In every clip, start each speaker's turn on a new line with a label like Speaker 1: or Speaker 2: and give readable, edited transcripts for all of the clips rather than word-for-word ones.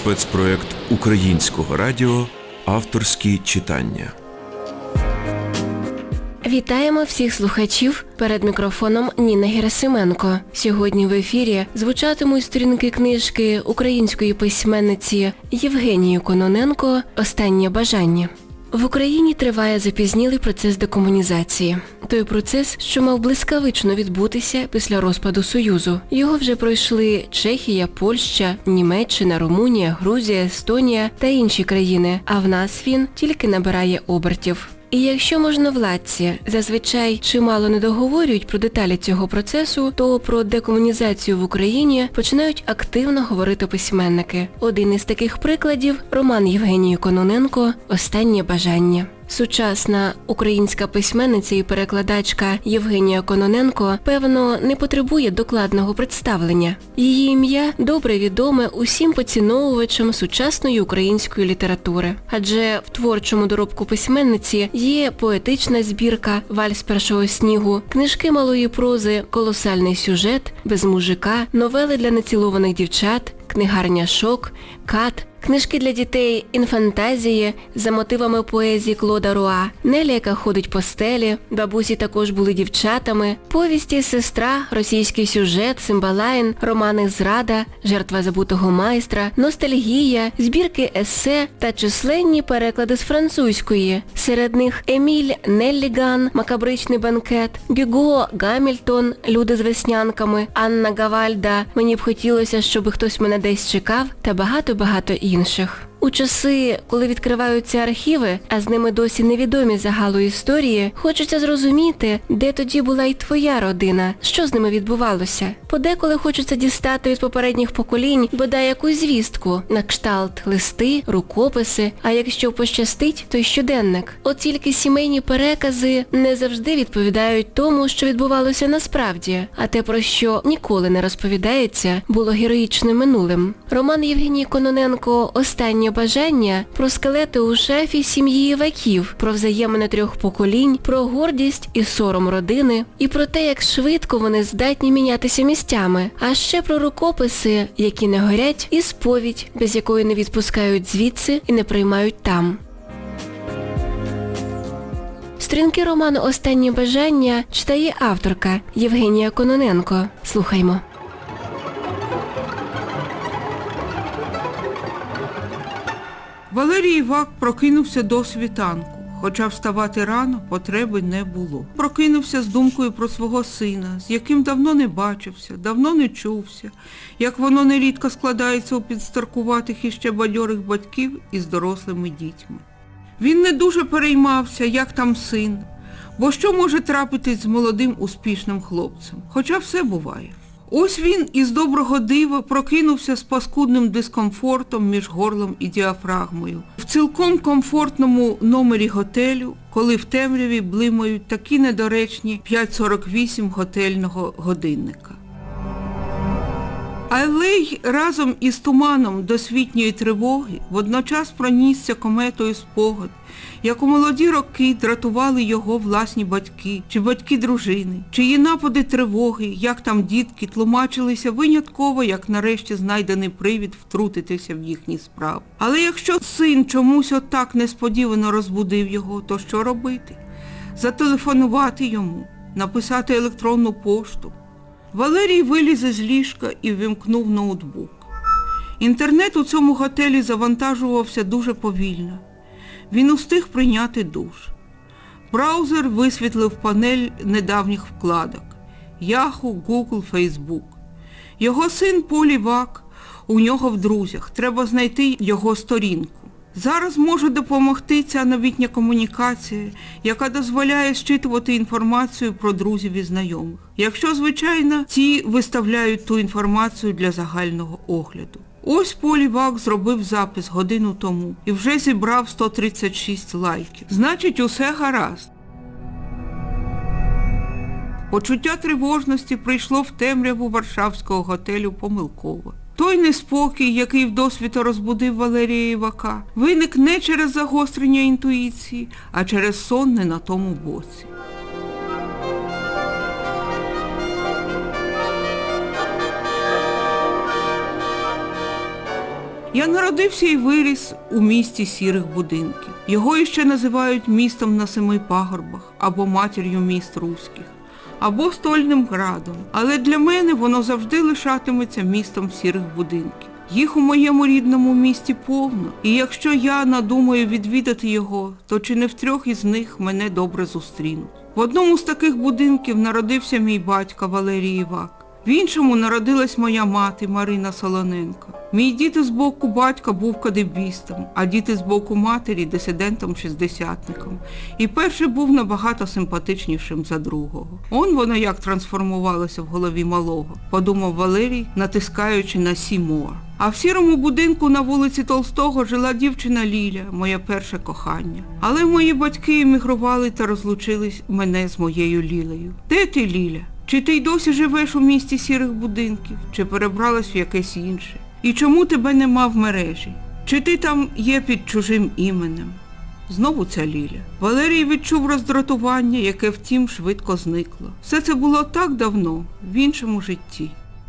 Speaker 1: спецпроект Українського радіо «Авторські читання».
Speaker 2: Вітаємо всіх слухачів. Перед мікрофоном Ніна Герасименко. Сьогодні в ефірі звучатимуть сторінки книжки української письменниці Євгенії Кононенко «Останнє бажання». В Україні триває запізнілий процес декомунізації. Той процес, що мав блискавично відбутися після розпаду Союзу. Його вже пройшли Чехія, Польща, Німеччина, Румунія, Грузія, Естонія та інші країни, а в нас він тільки набирає обертів. І якщо можновладці зазвичай чимало не договорюють про деталі цього процесу, то про декомунізацію в Україні починають активно говорити письменники. Один із таких прикладів – роман Євгенії Кононенко «Останнє бажання». Сучасна українська письменниця і перекладачка Євгенія Кононенко, певно, не потребує докладного представлення. Її ім'я добре відоме усім поціновувачам сучасної української літератури. Адже в творчому доробку письменниці є поетична збірка «Вальс першого снігу», книжки малої прози «Колосальний сюжет», «Без мужика», новели для нецілованих дівчат, книгарня «Шок», «Кат», книжки для дітей «Інфантазії» за мотивами поезії Клода Руа, «Неля, яка ходить по стелі», «Бабусі також були дівчатами», повісті «Сестра», «Російський сюжет», «Цимбалайн», романи «Зрада», «Жертва забутого майстра», «Ностальгія», збірки есе та численні переклади з французької. Серед них Еміль Нелліган, «Макабричний банкет», Гюго Гамільтон, «Люди з веснянками», Анна Гавальда, «Мені б хотілося, щоб хтось мене десь чекав» та багато-багато інших. У часи, коли відкриваються архіви, а з ними досі невідомі загалу історії, хочеться зрозуміти, де тоді була й твоя родина, що з ними відбувалося. Подеколи хочеться дістати від попередніх поколінь бодай якусь звістку, на кшталт листи, рукописи, а якщо пощастить, то й щоденник. От тільки сімейні перекази не завжди відповідають тому, що відбувалося насправді, а те, про що ніколи не розповідається, було героїчним минулим. Роман Євгенії Кононенко «Останнє бажання» про скелети у шафі сім'ї Іваків, про взаємини трьох поколінь, про гордість і сором родини, і про те, як швидко вони здатні мінятися місцями, а ще про рукописи, які не горять, і сповідь, без якої не відпускають звідси і не приймають там. Сторінки роману «Останнє бажання» читає авторка Євгенія Кононенко. Слухаймо.
Speaker 3: Валерій Івак прокинувся до світанку, хоча вставати рано потреби не було. Прокинувся з думкою про свого сина, з яким давно не бачився, давно не чувся, як воно нерідко складається у підстаркуватих і ще бадьорих батьків із дорослими дітьми. Він не дуже переймався, як там син, бо що може трапитись з молодим успішним хлопцем, хоча все буває. Ось він із доброго дива прокинувся з паскудним дискомфортом між горлом і діафрагмою. В цілком комфортному номері готелю, коли в темряві блимають такі недоречні 5:48 готельного годинника. Але й разом із туманом досвітньої тривоги водночас пронісся кометою спогад, як у молоді роки дратували його власні батьки, чи батьки дружини, чиї напади тривоги, як там дітки, тлумачилися винятково, як нарешті знайдений привід втрутитися в їхні справи. Але якщо син чомусь отак несподівано розбудив його, то що робити? Зателефонувати йому, написати електронну пошту? Валерій виліз із ліжка і ввімкнув ноутбук. Інтернет у цьому готелі завантажувався дуже повільно. Він устиг прийняти душ. Браузер висвітлив панель недавніх вкладок. Yahoo, Google, Facebook. Його син Поль Івак у нього в друзях. Треба знайти його сторінку. Зараз може допомогти ця новітня комунікація, яка дозволяє зчитувати інформацію про друзів і знайомих. Якщо, звичайно, ці виставляють ту інформацію для загального огляду. Ось Поль Івак зробив запис годину тому і вже зібрав 136 лайків. Значить, усе гаразд. Почуття тривожності прийшло в темряву варшавського готелю помилково. Той неспокій, який вдосвіта розбудив Валерія Івака, виник не через загострення інтуїції, а через сон не на тому боці. Я народився і виріс у місті сірих будинків. Його іще називають містом на 7 пагорбах, або матір'ю міст руських, або Стольним градом. Але для мене воно завжди лишатиметься містом сірих будинків. Їх у моєму рідному місті повно, і якщо я надумаю відвідати його, то чи не в 3 із них мене добре зустрінуть. В одному з таких будинків народився мій батько Валерій Івак. В іншому народилась моя мати Марина Солоненко. Мій дід з боку батька був кадебістом, а дід з боку матері дисидентом-шістдесятником. І перший був набагато симпатичнішим за другого. Он воно як трансформувалося в голові малого, подумав Валерій, натискаючи на «Сімоа». А в сірому будинку на вулиці Толстого жила дівчина Ліля, моє перше кохання. Але мої батьки емігрували та розлучили мене з моєю Лілею. Де ти, Ліля? Чи ти й досі живеш у місті сірих будинків, чи перебралась в якесь інше? І чому тебе нема в мережі? Чи ти там є під чужим іменем? Знову ця Ліля. Валерій відчув роздратування, яке втім швидко зникло. Все це було так давно, в іншому житті.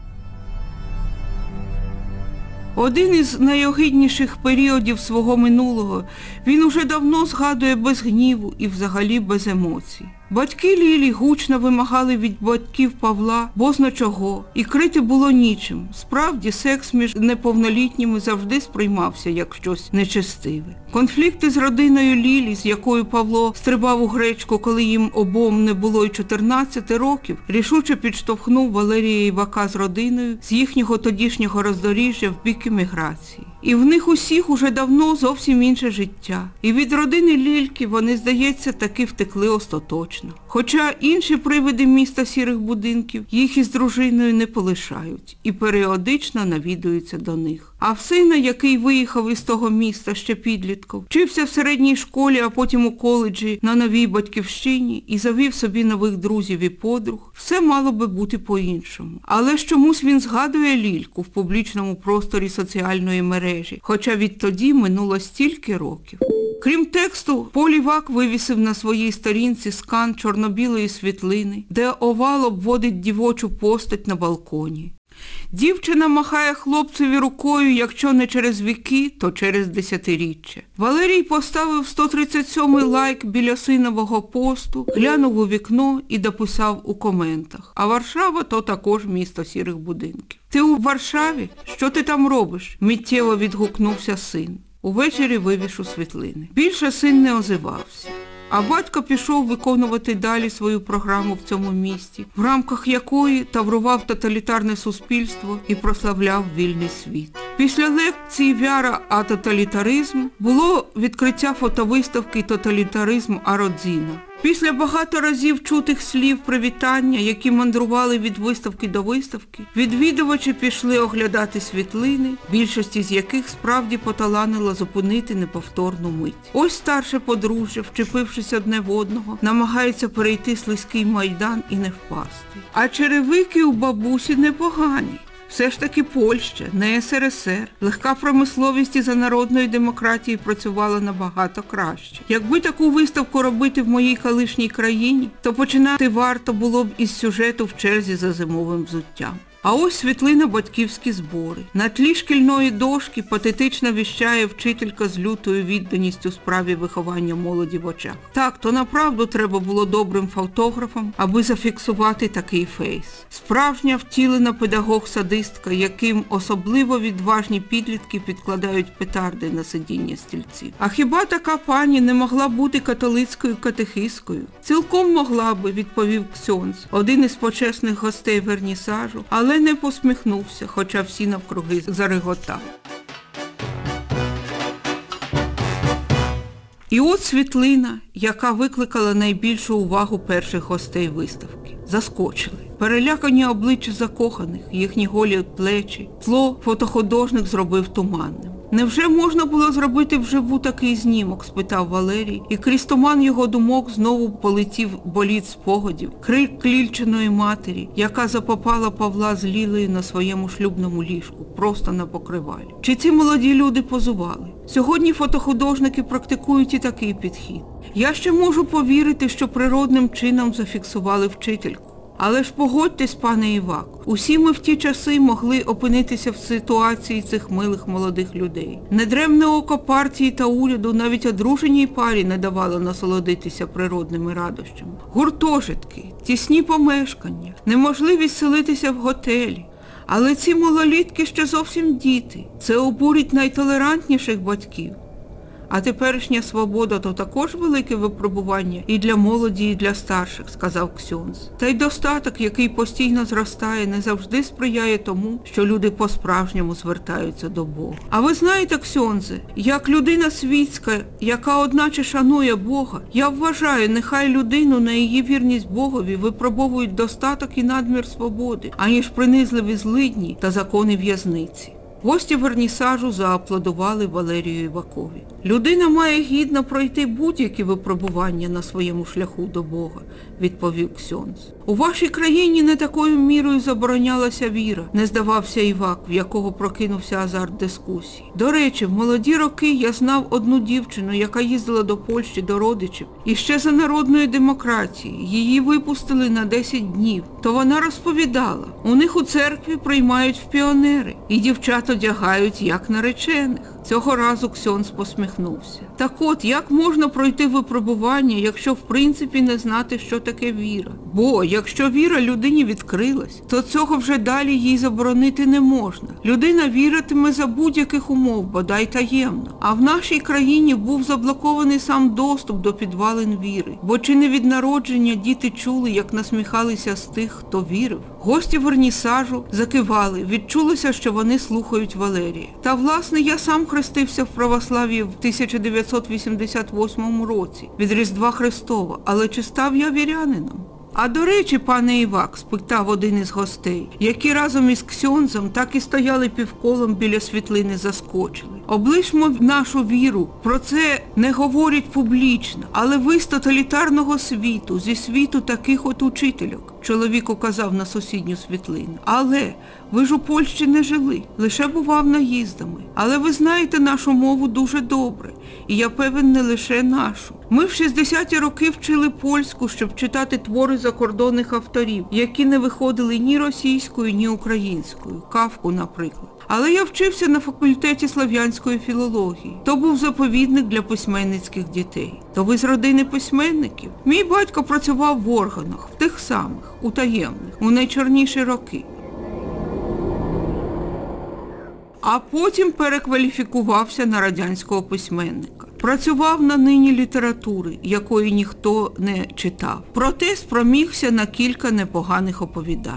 Speaker 3: Один із найогидніших періодів свого минулого він уже давно згадує без гніву і взагалі без емоцій. Батьки Лілі гучно вимагали від батьків Павла бозна чого, і крити було нічим. Справді, секс між неповнолітніми завжди сприймався як щось нечестиве. Конфлікти з родиною Лілі, з якою Павло стрибав у гречку, коли їм обом не було й 14 років, рішуче підштовхнув Валерія Івака з родиною з їхнього тодішнього роздоріжжя в бік еміграції. І в них усіх уже давно зовсім інше життя. І від родини Лільки вони, здається, таки втекли остаточно. Хоча інші привиди міста сірих будинків їх із дружиною не полишають і періодично навідуються до них. А в сина, який виїхав із того міста ще підлітком, вчився в середній школі, а потім у коледжі на новій батьківщині і завів собі нових друзів і подруг, все мало би бути по-іншому. Але ж чомусь він згадує Лільку в публічному просторі соціальної мережі, хоча відтоді минуло стільки років. Крім тексту, Поль Івак вивісив на своїй сторінці скан чорно-білої світлини, де овал обводить дівочу постать на балконі. Дівчина махає хлопцеві рукою, якщо не через віки, то через десятиріччя. Валерій поставив 137-й лайк біля синового посту, глянув у вікно і дописав у коментах. А Варшава – то також місто сірих будинків. «Ти у Варшаві? Що ти там робиш?» – миттєво відгукнувся син. Увечері вивішу світлини. Більше син не озивався. А батько пішов виконувати далі свою програму в цьому місті, в рамках якої таврував тоталітарне суспільство і прославляв вільний світ. Після лекції «Вяра, а тоталітаризм» було відкриття фотовиставки «Тоталітаризм Ародзіна». Після багато разів чутих слів привітання, які мандрували від виставки до виставки, відвідувачі пішли оглядати світлини, більшості з яких справді поталанило зупинити неповторну мить. Ось старше подружжя, вчепившись одне в одного, намагається перейти слизький майдан і не впасти. А черевики у бабусі непогані. Все ж таки Польща, не СРСР. Легка промисловість із-за народної демократії працювала набагато краще. Якби таку виставку робити в моїй колишній країні, то починати варто було б із сюжету в черзі за зимовим взуттям. А ось світлина «Батьківські збори». На тлі шкільної дошки патетично віщає вчителька з лютою відданістю справі виховання молоді в очах. Так, то направду треба було добрим фотографом, аби зафіксувати такий фейс. Справжня втілена педагог-садистка, яким особливо відважні підлітки підкладають петарди на сидіння стільців. А хіба така пані не могла бути католицькою катехисткою? Цілком могла би, відповів ксьондз, один із почесних гостей вернісажу, але не посміхнувся, хоча всі навкруги зареготали. І от світлина, яка викликала найбільшу увагу перших гостей виставки. Заскочили. Перелякані обличчя закоханих, їхні голі плечі. Тло фотохудожник зробив туманним. «Невже можна було зробити вживу такий знімок?» – спитав Валерій, і крізь туман його думок знову полетів боліт спогадів, крик Лільчиної матері, яка запопала Павла з Лілею на своєму шлюбному ліжку, просто на покривалі. Чи ці молоді люди позували? Сьогодні фотохудожники практикують і такий підхід. Я ще можу повірити, що природним чином зафіксували вчительку. Але ж погодьтесь, пане Івак, усі ми в ті часи могли опинитися в ситуації цих милих молодих людей. Недремне око партії та уряду навіть одруженій парі не давало насолодитися природними радощами. Гуртожитки, тісні помешкання, неможливість селитися в готелі. Але ці малолітки ще зовсім діти. Це обурить найтолерантніших батьків. А теперішня свобода – то також велике випробування і для молоді, і для старших, сказав ксьондз. Та й достаток, який постійно зростає, не завжди сприяє тому, що люди по-справжньому звертаються до Бога. А ви знаєте, ксьондзе, як людина світська, яка одначе шанує Бога, я вважаю, нехай людину на її вірність Богові випробовують достаток і надмір свободи, аніж принизливі злидні та закони в'язниці. Гості вернісажу зааплодували Валерію Івакові. «Людина має гідно пройти будь-які випробування на своєму шляху до Бога», – відповів ксьондз. «У вашій країні не такою мірою заборонялася віра», – не здавався Івак, в якого прокинувся азарт дискусії. «До речі, в молоді роки я знав одну дівчину, яка їздила до Польщі до родичів, і ще за народної демократії. Її випустили на 10 днів. То вона розповідала, у них у церкві приймають в піонери, і дівчат одягають як наречених». Цього разу ксьондз посміхнувся. Так от, як можна пройти випробування, якщо в принципі не знати, що таке віра? Бо, якщо віра людині відкрилась, то цього вже далі їй заборонити не можна. Людина віритиме за будь-яких умов, бодай таємно. А в нашій країні був заблокований сам доступ до підвалин віри. Бо чи не від народження діти чули, як насміхалися з тих, хто вірив? Гості вернісажу закивали, відчулося, що вони слухають Валерія. Та, власне, я сам хрестився в православ'ї в 1988 році, від Різдва Христова, але чи став я вірянином? А до речі, пане Івак, спитав один із гостей, які разом із ксьондзом так і стояли півколом біля світлини, заскочили. Облишмо нашу віру, про це не говорять публічно, але ви з тоталітарного світу, зі світу таких от учительок, чоловік указав на сусідню світлину. Але ви ж у Польщі не жили, лише бував наїздами. Але ви знаєте нашу мову дуже добре, і я певен, не лише нашу. Ми в 60-ті роки вчили польську, щоб читати твори закордонних авторів, які не виходили ні російською, ні українською. Кафку, наприклад. Але я вчився на факультеті слав'янської філології. То був заповідник для письменницьких дітей. То ви з родини письменників? Мій батько працював в органах, в тих самих, у таємних, у найчорніші роки. А потім перекваліфікувався на радянського письменника. Працював на нині літератури, якої ніхто не читав. Проте спромігся на кілька непоганих оповідань.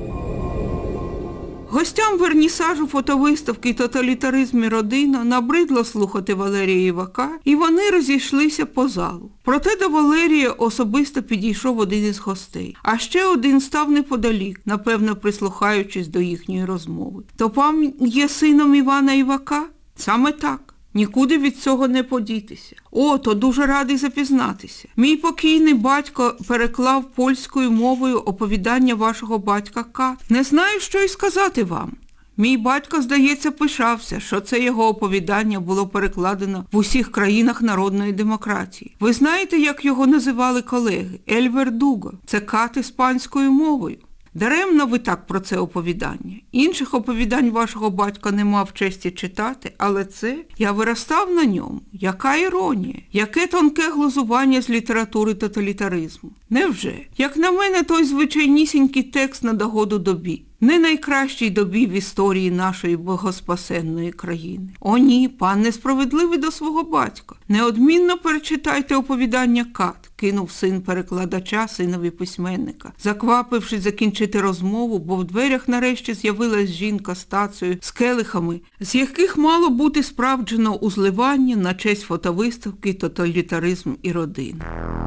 Speaker 3: Гостям вернісажу фотовиставки «Тоталітаризм і родина» набридло слухати Валерія Івака, і вони розійшлися по залу. Проте до Валерія особисто підійшов один із гостей, а ще один став неподалік, напевно прислухаючись до їхньої розмови. «То пан є сином Івана Івака?» «Саме так. Нікуди від цього не подітися. О, то дуже радий запізнатися. Мій покійний батько переклав польською мовою оповідання вашого батька Кат. Не знаю, що й сказати вам. Мій батько, здається, пишався, що це його оповідання було перекладено в усіх країнах народної демократії. Ви знаєте, як його називали колеги? Ель Вердуго. Це Кат іспанською мовою. Даремно ви так про це оповідання. Інших оповідань вашого батька не мав честі читати, але це я виростав на ньому. Яка іронія, яке тонке глузування з літератури тоталітаризму. Невже? Як на мене, той звичайнісінький текст на догоду добі. Не найкращій добі в історії нашої богоспасенної країни. О ні, пан несправедливий до свого батька. Неодмінно перечитайте оповідання Кат, кинув син перекладача синові письменника, заквапившись закінчити розмову, бо в дверях нарешті з'явилась жінка з тацею, з келихами, з яких мало бути справджено узливання на честь фотовиставки «Тоталітаризм і родина».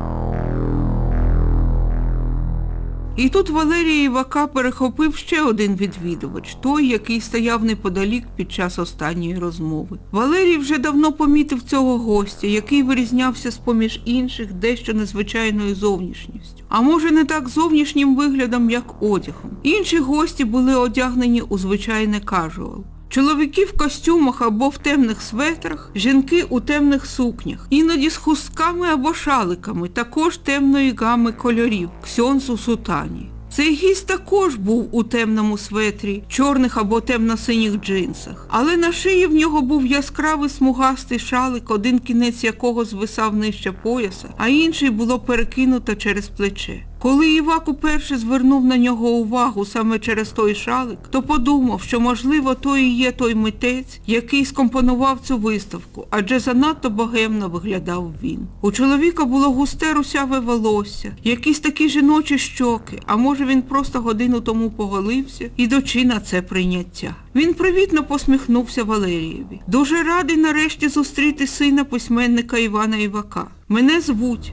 Speaker 3: І тут Валерія Івака перехопив ще один відвідувач, той, який стояв неподалік під час останньої розмови. Валерій вже давно помітив цього гостя, який вирізнявся з-поміж інших дещо незвичайною зовнішністю. А може не так зовнішнім виглядом, як одягом. Інші гості були одягнені у звичайне кажуал. Чоловіки в костюмах або в темних светрах, жінки у темних сукнях, іноді з хустками або шаликами, також темної гами кольорів, ксьондз у сутані. Цей гість також був у темному светрі, чорних або темно-синіх джинсах. Але на шиї в нього був яскравий смугастий шалик, один кінець якого звисав нижче пояса, а інший було перекинуто через плече. Коли Івак уперше звернув на нього увагу саме через той шалик, то подумав, що, можливо, то і є той митець, який скомпонував цю виставку, адже занадто богемно виглядав він. У чоловіка було густе русяве волосся, якісь такі жіночі щоки, а може він просто годину тому поголився, ідучи на це прийняття. Він привітно посміхнувся Валерієві. «Дуже радий нарешті зустріти сина письменника Івана Івака. Мене звуть».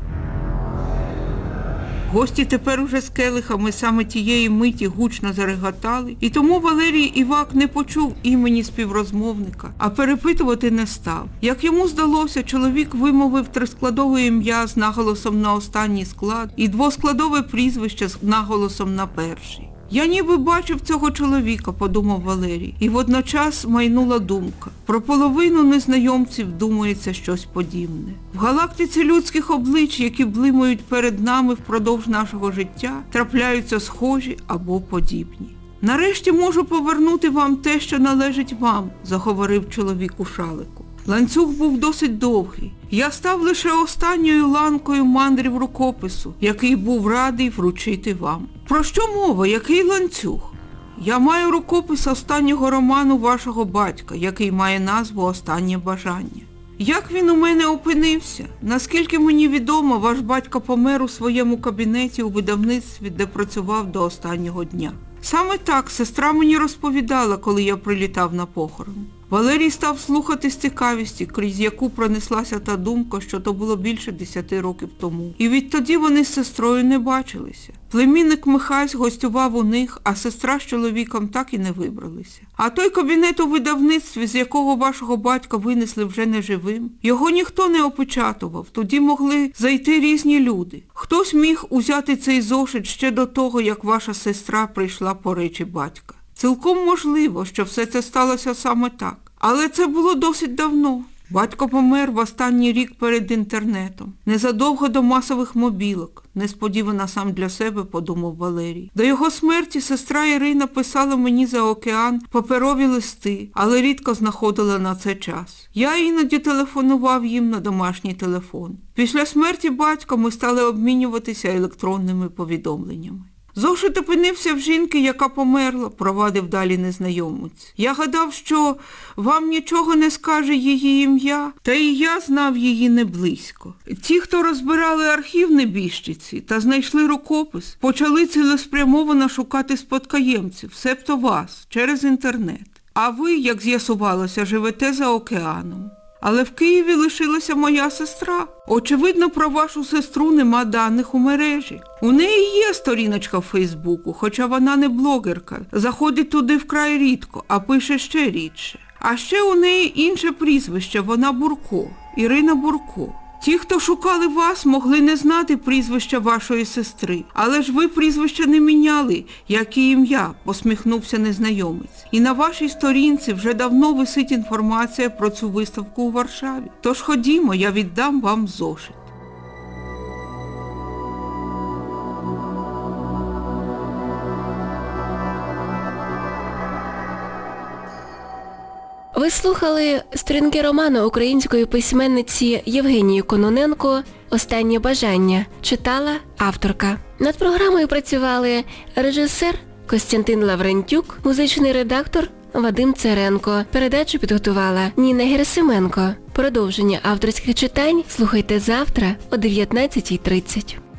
Speaker 3: Гості тепер уже з келихами саме тієї миті гучно зареготали, і тому Валерій Івак не почув імені співрозмовника, а перепитувати не став. Як йому здалося, чоловік вимовив трискладове ім'я з наголосом на останній склад і двоскладове прізвище з наголосом на перший. «Я ніби бачив цього чоловіка», – подумав Валерій, і водночас майнула думка. Про половину незнайомців думається щось подібне. В галактиці людських облич, які блимають перед нами впродовж нашого життя, трапляються схожі або подібні. «Нарешті можу повернути вам те, що належить вам», – заговорив чоловік у шалику. Ланцюг був досить довгий. Я став лише останньою ланкою мандрів рукопису, який був радий вручити вам. Про що мова? Який ланцюг? Я маю рукопис останнього роману вашого батька, який має назву «Останнє бажання». Як він у мене опинився? Наскільки мені відомо, ваш батько помер у своєму кабінеті у видавництві, де працював до останнього дня. Саме так сестра мені розповідала, коли я прилітав на похорон. Валерій став слухати з цікавістю, крізь яку пронеслася та думка, що то було більше 10 років тому. І відтоді вони з сестрою не бачилися. Племінник Михась гостював у них, а сестра з чоловіком так і не вибралися. А той кабінет у видавництві, з якого вашого батька винесли вже неживим, його ніхто не опечатував, тоді могли зайти різні люди. Хтось міг узяти цей зошит ще до того, як ваша сестра прийшла по речі батька. Цілком можливо, що все це сталося саме так. Але це було досить давно. Батько помер в останній рік перед інтернетом. Незадовго до масових мобілок. Несподівано сам для себе, подумав Валерій. До його смерті сестра Ірина писала мені за океан паперові листи, але рідко знаходила на це час. Я іноді телефонував їм на домашній телефон. Після смерті батька ми стали обмінюватися електронними повідомленнями. Зошит опинився в жінки, яка померла, провадив далі незнайомець. Я гадав, що вам нічого не скаже її ім'я, та і я знав її не близько. Ті, хто розбирали архів небіжчиці та знайшли рукопис, почали цілеспрямовано шукати спадкоємців, себто вас, через інтернет. А ви, як з'ясувалося, живете за океаном. Але в Києві лишилася моя сестра. Очевидно, про вашу сестру нема даних у мережі. У неї є сторіночка в Фейсбуку, хоча вона не блогерка. Заходить туди вкрай рідко, а пише ще рідше. А ще у неї інше прізвище, вона Бурко, Ірина Бурко. Ті, хто шукали вас, могли не знати прізвища вашої сестри. Але ж ви прізвища не міняли, як і ім'я, посміхнувся незнайомець. І на вашій сторінці вже давно висить інформація про цю виставку у Варшаві. Тож ходімо, я віддам вам зошит.
Speaker 2: Ви слухали сторінки роману української письменниці Євгенії Кононенко «Останнє бажання». Читала авторка. Над програмою працювали режисер Костянтин Лаврентюк, музичний редактор Вадим Церенко. Передачу підготувала Ніна Герасименко. Продовження авторських читань слухайте завтра о 19:30.